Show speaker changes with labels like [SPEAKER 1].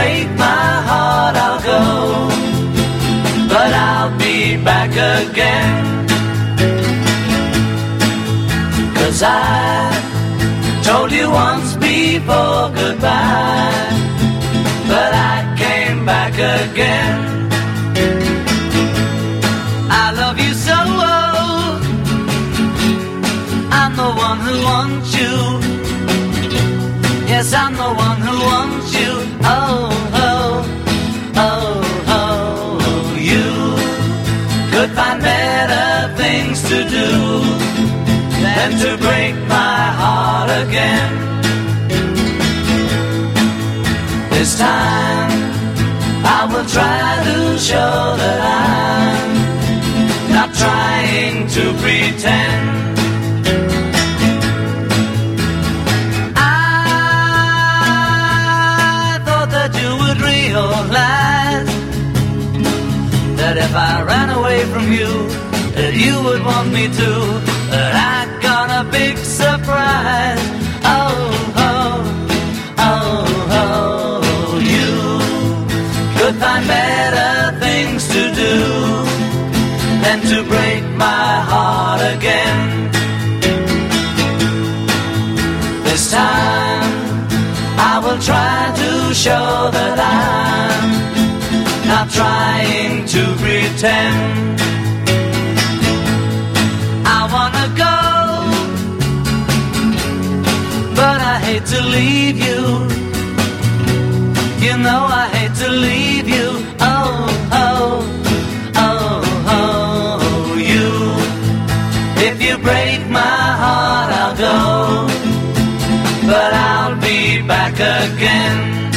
[SPEAKER 1] break my heart, I'll go, but I'll be back again. 'Cause I told you once before goodbye, but I came back again. I love you so, I'm the one who wants you. Yes, I'm the one who wants you. Oh, oh, oh, oh. You could find better things to do than to break my heart again. This time I will try to show that I'm not trying to pretend. I thought that you would realize that if I ran away from you, that you would want me to. But I got a big surprise. Oh, oh, oh, oh. You could find better things to do than to break my heart again. This time I will try to show that I'm not trying to pretend. I wanna go, but I hate to leave you. You know I hate to leave you. Oh, oh, oh, oh. You, if you break my heart, I'll go, but I'll be back again.